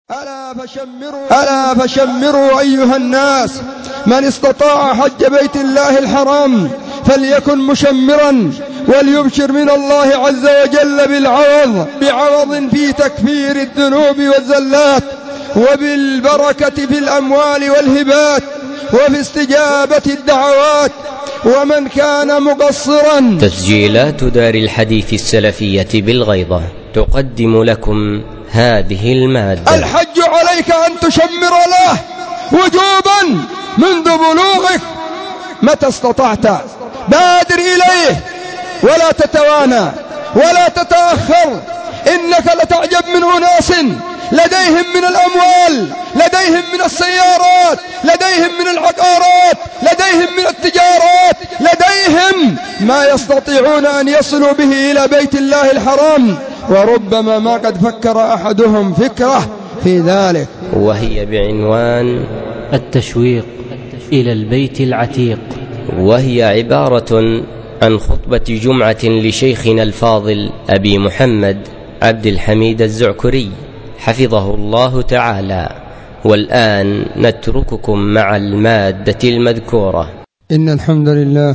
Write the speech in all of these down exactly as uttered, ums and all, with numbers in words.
ألا فشمروا ألا فشمروا أيها الناس، من استطاع حج بيت الله الحرام فليكن مشمرا، وليبشر من الله عز وجل بالعوض بعوض في تكفير الذنوب والزلات، وبالبركة في الأموال والهبات، وفي استجابة الدعوات. ومن كان مقصرا. تسجيلات دار الحديث السلفية بالغيضة تقدم لكم هذه المادة. الحج عليك أن تشمر له وجوبا منذ بلوغك متى استطعت، بادر إليه ولا تتوانى ولا تتأخر. إنك لتعجب من أناس لديهم من الأموال، لديهم من السيارات، لديهم من العقارات، لديهم من التجارات، لديهم ما يستطيعون أن يصلوا به إلى بيت الله الحرام، وربما ما قد فكر أحدهم فكرة في ذلك، وهي بعنوان التشويق إلى البيت العتيق، وهي عبارة عن خطبة جمعة لشيخنا الفاضل أبي محمد عبد الحميد الزعكري حفظه الله تعالى. والآن نترككم مع المادة المذكورة. إن الحمد لله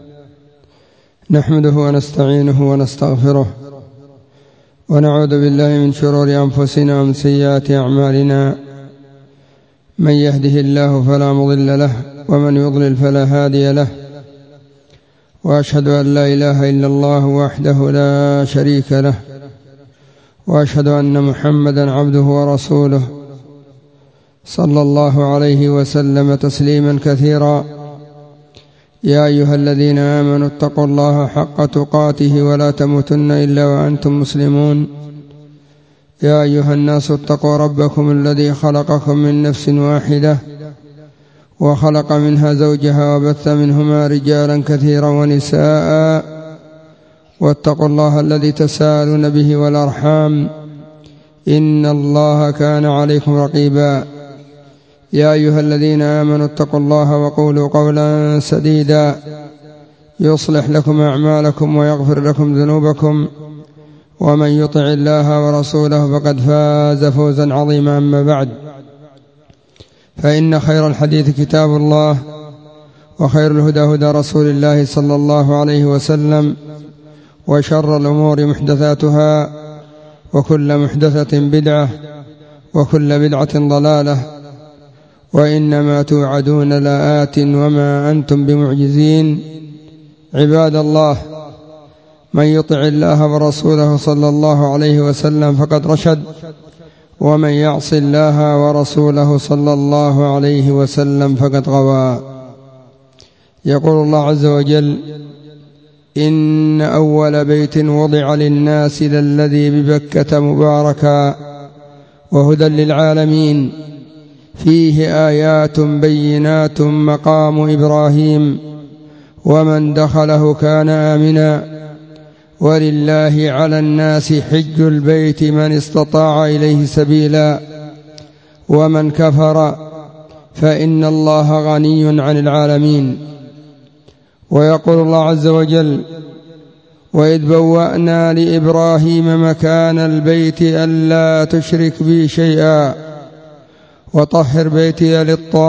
نحمده ونستعينه ونستغفره، ونعوذ بالله من شرور أنفسنا ومن سيئات أعمالنا. من يهده الله فلا مضل له، ومن يضلل فلا هادي له. وأشهد أن لا إله إلا الله وحده لا شريك له، وأشهد أن محمدا عبده ورسوله صلى الله عليه وسلم تسليما كثيرا. يا أيها الذين آمنوا اتقوا الله حق تقاته ولا تموتن إلا وأنتم مسلمون. يا أيها الناس اتقوا ربكم الذي خلقكم من نفس واحدة، وخلق منها زوجها، وبث منهما رجالا كثيرا ونساء، واتقوا الله الذي تساءلون به والأرحام، إن الله كان عليكم رقيبا. يا أيها الذين آمنوا اتقوا الله وقولوا قولا سديدا يصلح لكم أعمالكم ويغفر لكم ذنوبكم، ومن يطع الله ورسوله فقد فاز فوزا عظيما. أما بعد، فإن خير الحديث كتاب الله، وخير الهدى هدى رسول الله صلى الله عليه وسلم، وشر الأمور محدثاتها، وكل محدثة بدعة، وكل بدعة ضلالة، وإنما توعدون لآت وما أنتم بمعجزين. عباد الله، من يطع الله ورسوله صلى الله عليه وسلم فقد رشد، ومن يعص الله ورسوله صلى الله عليه وسلم فقد غوى. يقول الله عز وجل: إن أول بيت وضع للناس للذي ببكة مباركا وهدى للعالمين، فيه آيات بينات مقام إبراهيم، ومن دخله كان آمنا، ولله على الناس حج البيت من استطاع إليه سبيلا، ومن كفر فإن الله غني عن العالمين. ويقول الله عز وجل: وإذ بوأنا لإبراهيم مكان البيت ألا تشرك بي شيئا وطهر بيتي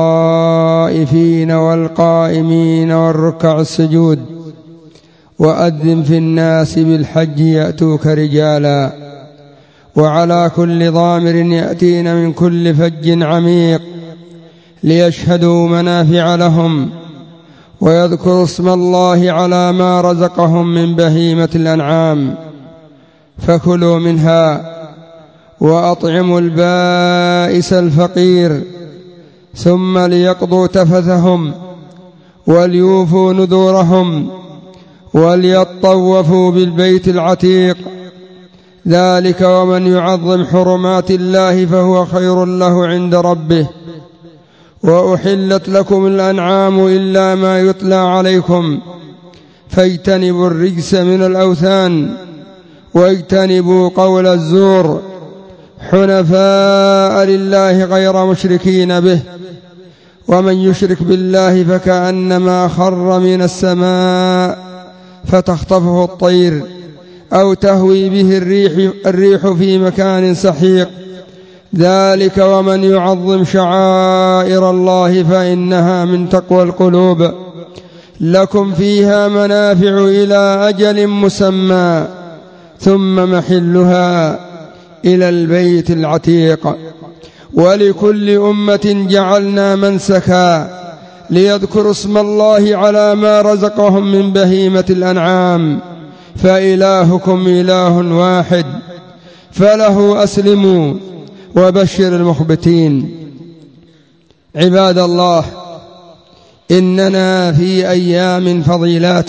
للطائفين والقائمين والركع السجود، وأذن في الناس بالحج يأتوك رجالا، وعلى كل ضامر يأتين من كل فج عميق ليشهدوا منافع لهم ويذكروا اسم الله على ما رزقهم من بهيمة الأنعام، فكلوا منها وأطعموا البائس الفقير، ثم ليقضوا تفثهم وليوفوا نذورهم وليطوفوا بالبيت العتيق، ذلك ومن يعظم حرمات الله فهو خير له عند ربه. وأحلت لكم الأنعام إلا ما يتلى عليكم، فاجتنبوا الرجس من الأوثان، واجتنبوا قول الزور، حنفاء لله غير مشركين به. ومن يشرك بالله فكأنما خر من السماء فتخطفه الطير أو تهوي به الريح, الريح في مكان سحيق، ذلك ومن يعظم شعائر الله فإنها من تقوى القلوب. لكم فيها منافع إلى أجل مسمى ثم محلها إلى البيت العتيق. ولكل أمة جعلنا منسكا ليذكروا اسم الله على ما رزقهم من بهيمة الأنعام فإلهكم إله واحد فله أسلموا وبشر المخبتين. عباد الله، إننا في أيام فضيلات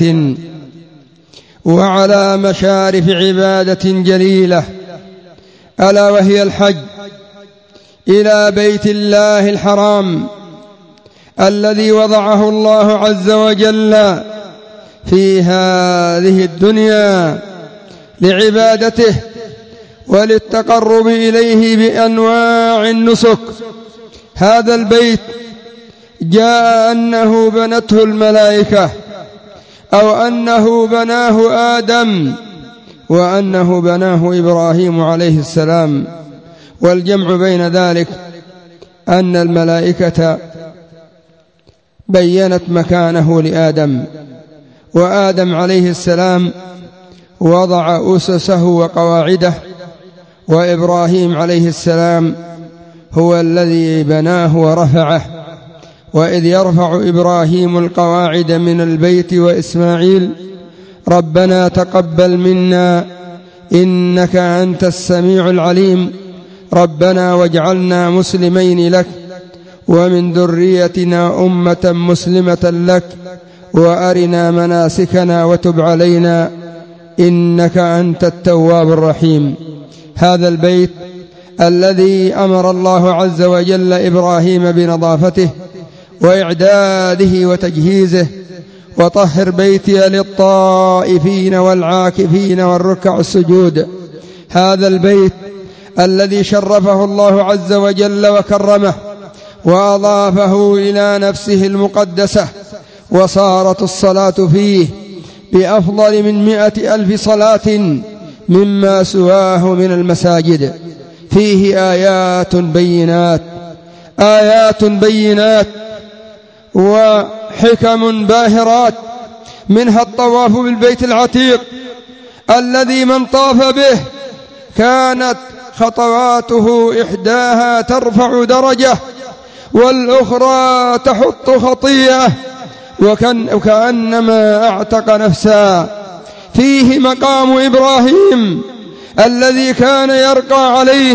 وعلى مشارف عبادة جليلة، ألا وهي الحج إلى بيت الله الحرام الذي وضعه الله عز وجل في هذه الدنيا لعبادته وللتقرب إليه بأنواع النسك. هذا البيت جاء أنه بنته الملائكة أو أنه بناه آدم وأنه بناه إبراهيم عليه السلام، والجمع بين ذلك أن الملائكة بيّنت مكانه لآدم، وآدم عليه السلام وضع أسسه وقواعده، وإبراهيم عليه السلام هو الذي بناه ورفعه. وإذ يرفع إبراهيم القواعد من البيت وإسماعيل ربنا تقبل منا إنك أنت السميع العليم ربنا واجعلنا مسلمين لك ومن ذريتنا أمة مسلمة لك وأرنا مناسكنا وتب علينا إنك أنت التواب الرحيم. هذا البيت الذي أمر الله عز وجل إبراهيم بنظافته وإعداده وتجهيزه، وطهر بيتي للطائفين والعاكفين والركع السجود. هذا البيت الذي شرفه الله عز وجل وكرمه وأضافه إلى نفسه المقدسة، وصارت الصلاة فيه بأفضل من مئة ألف صلاة مما سواه من المساجد. فيه آيات بينات آيات بينات وحكم باهرات، منها الطواف بالبيت العتيق الذي من طاف به كانت خطواته إحداها ترفع درجة والأخرى تحط خطيئة وكأنما أعتق نفسا. فيه مقام إبراهيم الذي كان يرقى عليه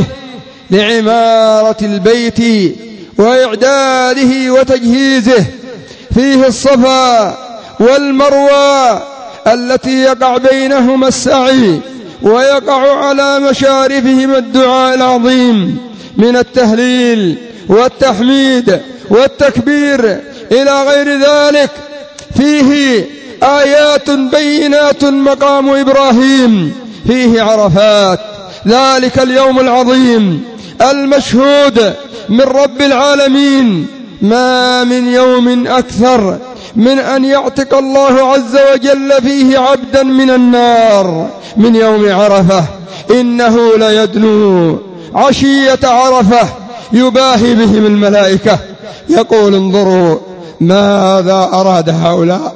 لعمارة البيت وإعداده وتجهيزه. فيه الصفا والمروة التي يقع بينهما السعي ويقع على مشارفهما الدعاء العظيم من التهليل والتحميد والتكبير إلى غير ذلك. فيه آيات بينات مقام إبراهيم. فيه عرفات، ذلك اليوم العظيم المشهود من رب العالمين. ما من يوم أكثر من أن يعتق الله عز وجل فيه عبدا من النار من يوم عرفة. إنه ليدنو عشية عرفة يباهي بهم الملائكة يقول انظروا ماذا أراد هؤلاء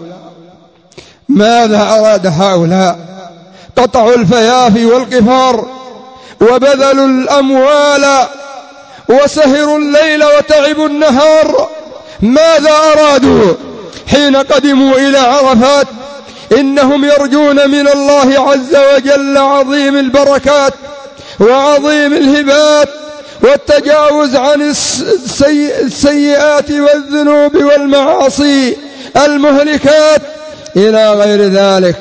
ماذا أراد هؤلاء قطعوا الفيافي والقفار وبذلوا الأموال وسهروا الليل وتعبوا النهار. ماذا أرادوا حين قدموا إلى عرفات؟ إنهم يرجون من الله عز وجل عظيم البركات وعظيم الهبات والتجاوز عن السيئات والذنوب والمعاصي المهلكات إلى غير ذلك.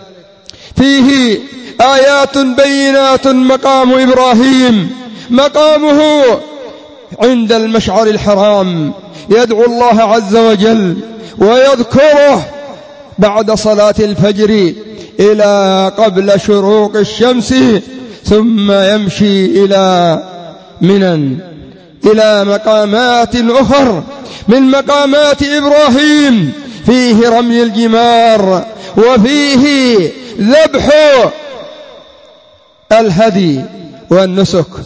فيه آيات بينات مقام إبراهيم. مقامه عند المشعر الحرام يدعو الله عز وجل ويذكره بعد صلاة الفجر إلى قبل شروق الشمس، ثم يمشي إلى منى إلى مقامات أخر من مقامات إبراهيم. فيه رمي الجمار وفيه ذبح الهدي والنسك.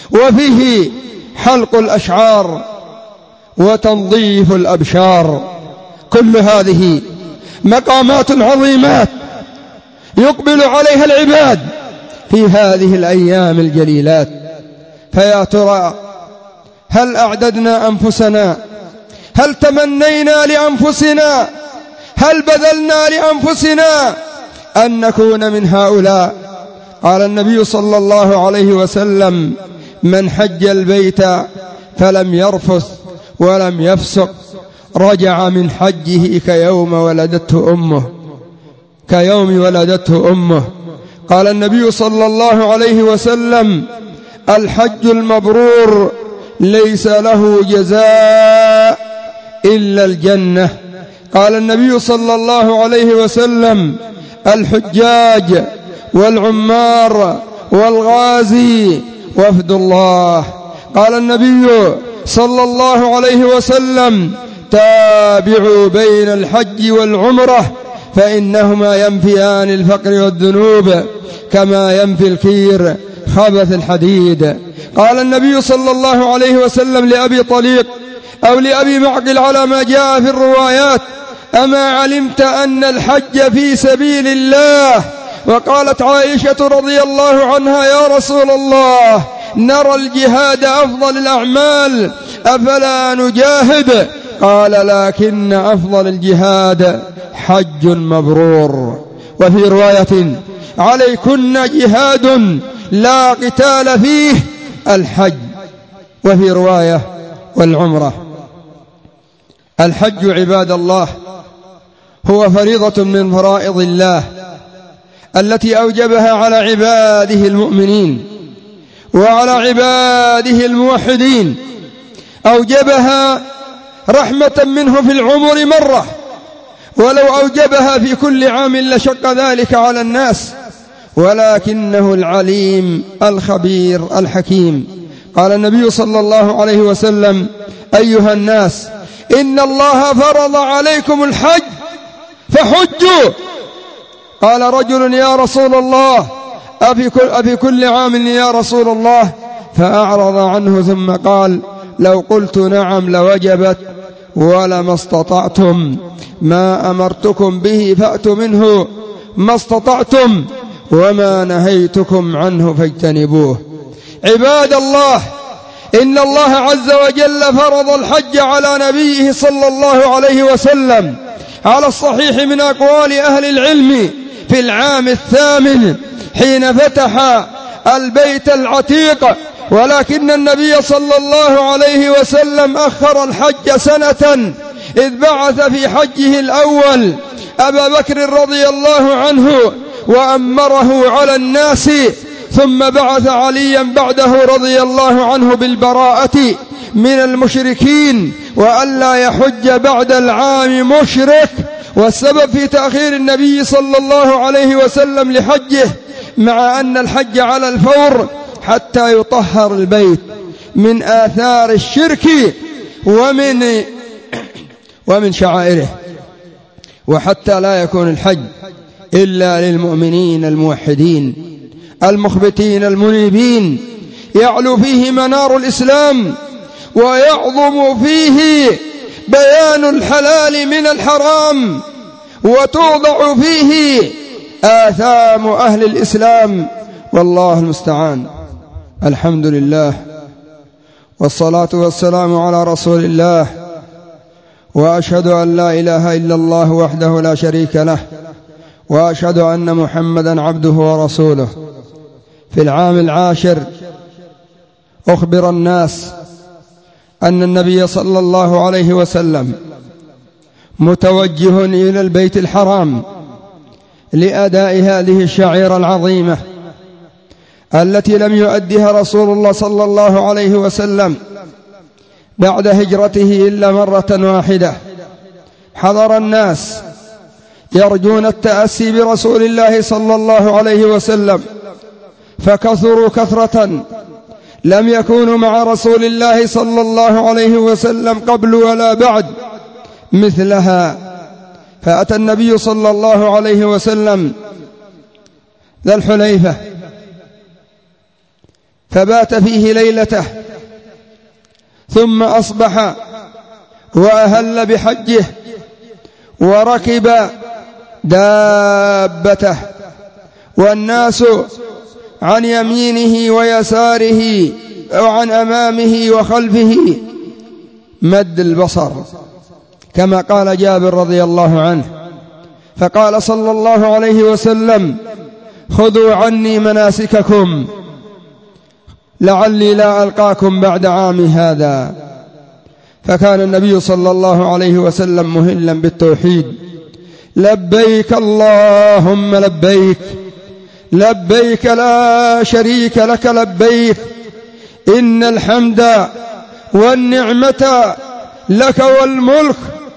وفيه حلق الأشعار وتنظيف الأبشار. كل هذه مقامات عظيمات يقبل عليها العباد في هذه الأيام الجليلات. فيا ترى هل أعددنا أنفسنا؟ هل تمنينا لأنفسنا؟ هل بذلنا لأنفسنا أن نكون من هؤلاء؟ قال النبي صلى الله عليه وسلم: من حج البيت فلم يرفث ولم يفسق رجع من حجه كيوم ولدته أمه كيوم ولدته أمه. قال النبي صلى الله عليه وسلم: الحج المبرور ليس له جزاء إلا الجنة. قال النبي صلى الله عليه وسلم: الحجاج والعمار والغازي وفد الله. قال النبي صلى الله عليه وسلم: تابعوا بين الحج والعمرة فإنهما ينفيان الفقر والذنوب كما ينفي الكير خبث الحديد. قال النبي صلى الله عليه وسلم لأبي طليق أو لأبي معقل على ما جاء في الروايات: أما علمت أن الحج في سبيل الله؟ وقالت عائشة رضي الله عنها: يا رسول الله، نرى الجهاد أفضل الأعمال، أفلا نجاهد؟ قال: لكن أفضل الجهاد حج مبرور. وفي رواية: عليكن جهاد لا قتال فيه الحج. وفي رواية: والعمرة. الحج عباد الله هو فريضة من فرائض الله التي أوجبها على عباده المؤمنين وعلى عباده الموحدين. أوجبها رحمة منه في العمر مرة، ولو أوجبها في كل عام لشق ذلك على الناس، ولكنه العليم الخبير الحكيم. قال النبي صلى الله عليه وسلم: أيها الناس، إن الله فرض عليكم الحج فحجوا. قال رجل: يا رسول الله، أفي كل, أفي كل عام يا رسول الله؟ فأعرض عنه ثم قال: لو قلت نعم لوجبت ولما استطعتم، ما أمرتكم به فأتوا منه ما استطعتم، وما نهيتكم عنه فاجتنبوه. عباد الله، إن الله عز وجل فرض الحج على نبيه صلى الله عليه وسلم على الصحيح من أقوال أهل العلم في العام الثامن حين فتح البيت العتيق، ولكن النبي صلى الله عليه وسلم أخر الحج سنة، إذ بعث في حجه الأول أبا بكر رضي الله عنه وأمره على الناس، ثم بعث عليا بعده رضي الله عنه بالبراءة من المشركين وألا يحج بعد العام مشرك. والسبب في تأخير النبي صلى الله عليه وسلم لحجه مع أن الحج على الفور حتى يطهر البيت من آثار الشرك ومن ومن شعائره، وحتى لا يكون الحج إلا للمؤمنين الموحدين المخبتين المنيبين، يعلو فيه منار الإسلام ويعظم فيه بيان الحلال من الحرام، وتوضع فيه آثام أهل الإسلام، والله المستعان. الحمد لله، والصلاة والسلام على رسول الله، وأشهد أن لا إله إلا الله وحده لا شريك له، وأشهد أن محمدا عبده ورسوله. في العام العاشر أخبر الناس أن النبي صلى الله عليه وسلم متوجه إلى البيت الحرام لأداء هذه الشعيرة العظيمة التي لم يؤدها رسول الله صلى الله عليه وسلم بعد هجرته إلا مرة واحدة. حضر الناس يرجون التأسي برسول الله صلى الله عليه وسلم، فكثروا كثرة لم يكونوا مع رسول الله صلى الله عليه وسلم قبل ولا بعد مثلها. فأتى النبي صلى الله عليه وسلم ذا الحليفة فبات فيه ليلته، ثم أصبح وأهل بحجه وركب دابته، والناس عن يمينه ويساره وعن أمامه وخلفه مد البصر، كما قال جابر رضي الله عنه. فقال صلى الله عليه وسلم: خذوا عني مناسككم لعلي لا ألقاكم بعد عامي هذا. فكان النبي صلى الله عليه وسلم مهلا بالتوحيد: لبيك اللهم لبيك، لبيك لا شريك لك لبيك، إن الحمد والنعمة لك والملك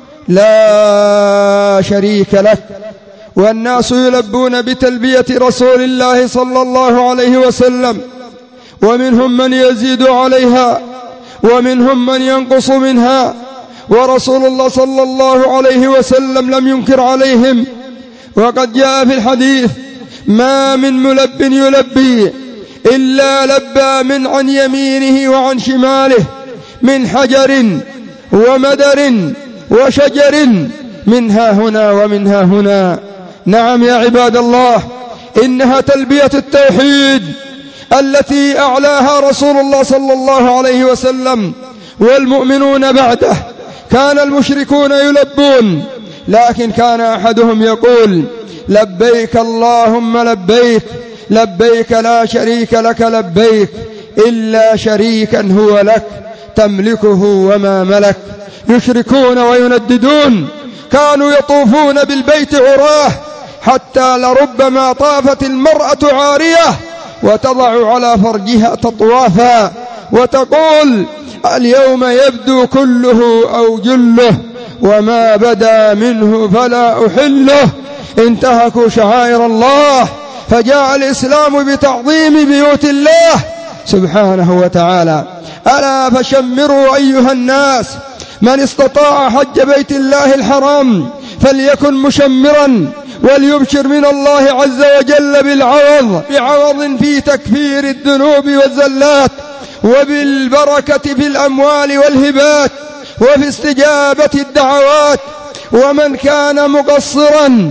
لا شريك لك. والناس يلبون بتلبية رسول الله صلى الله عليه وسلم، ومنهم من يزيد عليها ومنهم من ينقص منها، ورسول الله صلى الله عليه وسلم لم ينكر عليهم. وقد جاء في الحديث: ما من ملب يلبي إلا لبى من عن يمينه وعن شماله، من حجر ومدر وشجر، منها هنا ومنها هنا. نعم يا عباد الله، إنها تلبية التوحيد التي أعلاها رسول الله صلى الله عليه وسلم والمؤمنون بعده. كان المشركون يلبون، لكن كان أحدهم يقول: لبيك اللهم لبيك، لبيك لا شريك لك لبيك، إلا شريكا هو لك تملكه وما ملك. يشركون وينددون، كانوا يطوفون بالبيت عراه، حتى لربما طافت المرأة عارية وتضع على فرجها تطوافا وتقول: اليوم يبدو كله أو جله، وما بدا منه فلا أحله. انتهكوا شعائر الله، فجاء الإسلام بتعظيم بيوت الله سبحانه وتعالى. ألا فشمروا أيها الناس، من استطاع حج بيت الله الحرام فليكن مشمرا، وليبشر من الله عز وجل بالعوض، بعوض في تكفير الذنوب والزلات، وبالبركة في الأموال والهبات، وفي استجابة الدعوات. ومن كان مقصرا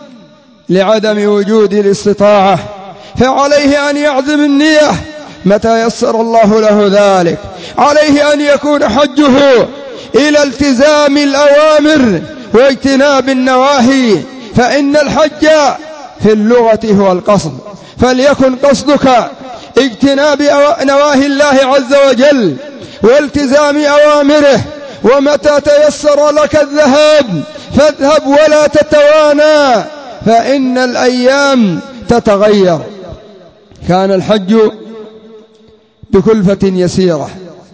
لعدم وجود الاستطاعة فعليه أن يعزم النية متى يسر الله له ذلك. عليه أن يكون حجه إلى التزام الأوامر واجتناب النواهي، فإن الحج في اللغة هو القصد، فليكن قصدك اجتناب نواهي الله عز وجل والتزام أوامره. ومتى تيسر لك الذهاب فاذهب ولا تتوانى، فإن الأيام تتغير. كان الحج بكلفة يسيرة،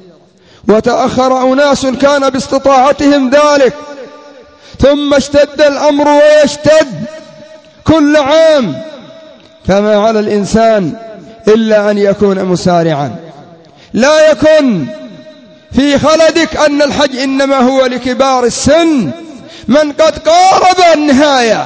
وتأخر أناس كان باستطاعتهم ذلك، ثم اشتد الأمر ويشتد كل عام، فما على الإنسان إلا أن يكون مسارعا. لا يكن في خلدك أن الحج إنما هو لكبار السن من قد قارب النهاية،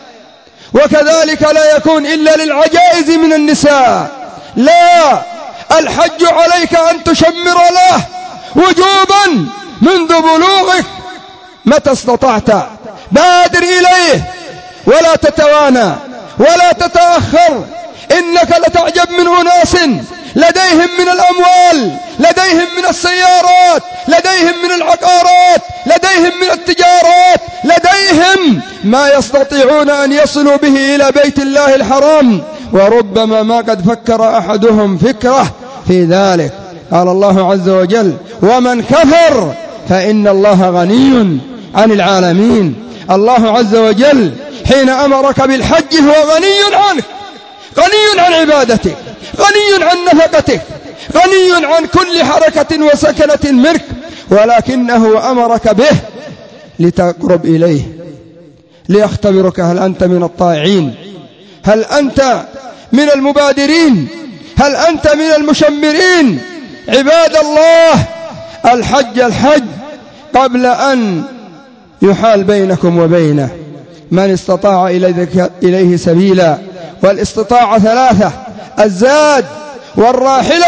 وكذلك لا يكون إلا للعجائز من النساء. لا، الحج عليك أن تشمر له وجوبا منذ بلوغك متى استطعت. بادر إليه ولا تتوانى ولا تتأخر. إنك لتعجب من أناس لديهم من الأموال، لديهم من السيارات، لديهم من العقارات، لديهم من التجارات، لديهم ما يستطيعون أن يصلوا به إلى بيت الله الحرام، وربما ما قد فكر أحدهم فكرة في ذلك. قال الله عز وجل: ومن كفر فإن الله غني عن العالمين. الله عز وجل حين أمرك بالحج هو غني عنك، غني عن عبادتك، غني عن نفقتك، غني عن كل حركة وسكنة منك، ولكنه أمرك به لتقرب إليه، ليختبرك هل أنت من الطائعين، هل أنت من المبادرين، هل أنت من المشمرين. عباد الله، الحج الحج قبل أن يحال بينكم وبينه. من استطاع إليه سبيلا، والاستطاعة ثلاثة: الزاد والراحلة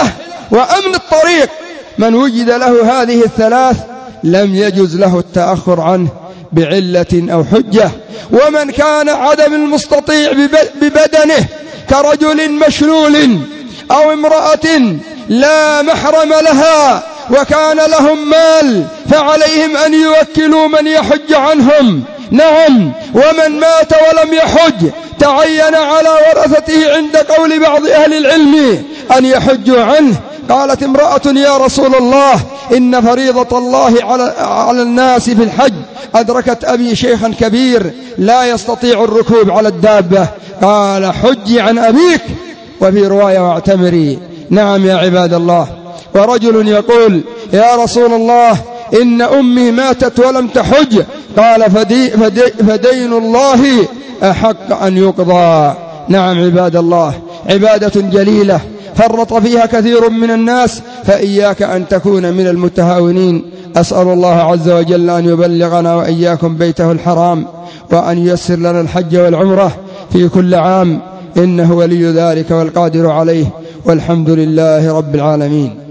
وأمن الطريق. من وجد له هذه الثلاث لم يجوز له التأخر عنه بعلة أو حجة. ومن كان عدم المستطيع ببدنه كرجل مشلول أو امرأة لا محرم لها وكان لهم مال فعليهم أن يوكلوا من يحج عنهم. نعم. ومن مات ولم يحج تعين على ورثته عند قول بعض أهل العلم أن يحجوا عنه. قالت امرأة يا رسول الله إن فريضة الله على, على الناس في الحج أدركت أبي شيخا كبير لا يستطيع الركوب على الدابة. قال حجي عن أبيك، وفي رواية واعتمري. نعم يا عباد الله. ورجل يقول يا رسول الله إن أمي ماتت ولم تحج. قال فدي فدي فدين الله أحق أن يقضى. نعم عباد الله، عبادة جليلة فرط فيها كثير من الناس، فإياك أن تكون من المتهاونين. أسأل الله عز وجل أن يبلغنا وإياكم بيته الحرام، وأن ييسر لنا الحج والعمرة في كل عام، إنه ولي ذلك والقادر عليه، والحمد لله رب العالمين.